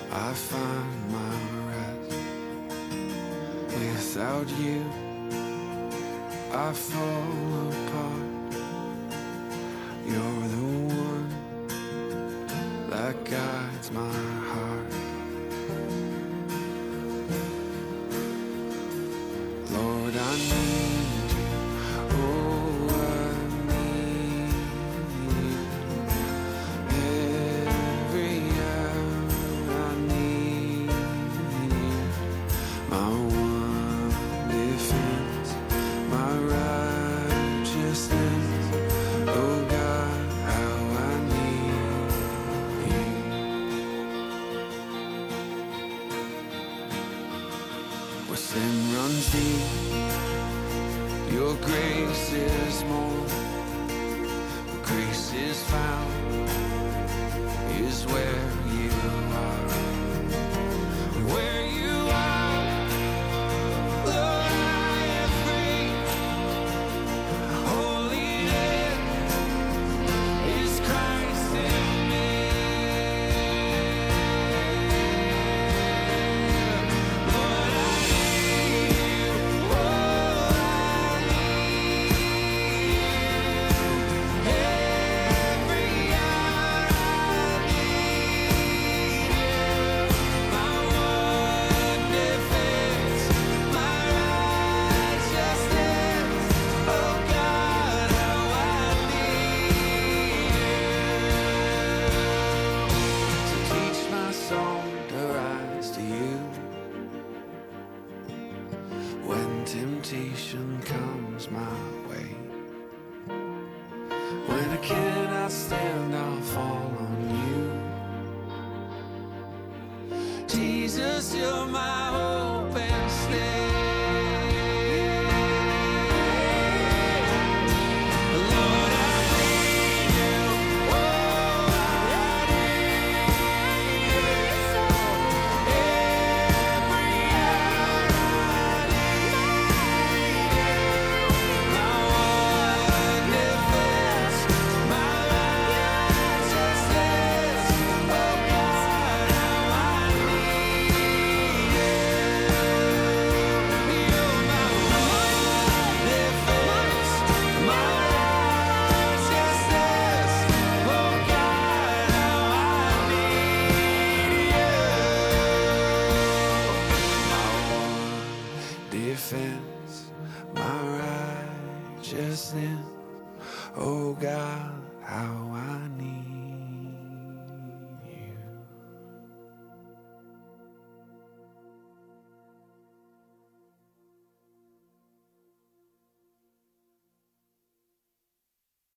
I find my rest. Without you, I fall apart. You're the one that guides my heart. Lord, I need you. Oh, I need you. Every hour I need you. My one defense, my righteousness. Oh God, how I need you. Where sin runs deep, your grace is more. Where grace is found is where you are. Where you are, Lord, I am free. Holiness is Christ in me. Lord, I need you. Oh, I need you. Every hour I need you. My one defense, my righteousness. Oh God, how I need you. So teach my soul to rise to you. When temptation comes my way, when I cannot stand, I'll fall on you. Jesus, you're my hope and stay. Lord, I need you. Oh, I need you. Every hour I need you. My one defense, my righteousness. Oh God, how I need you. You're my one defense, my righteousness. Oh God, how I need you. My one defense, my righteousness. Oh God,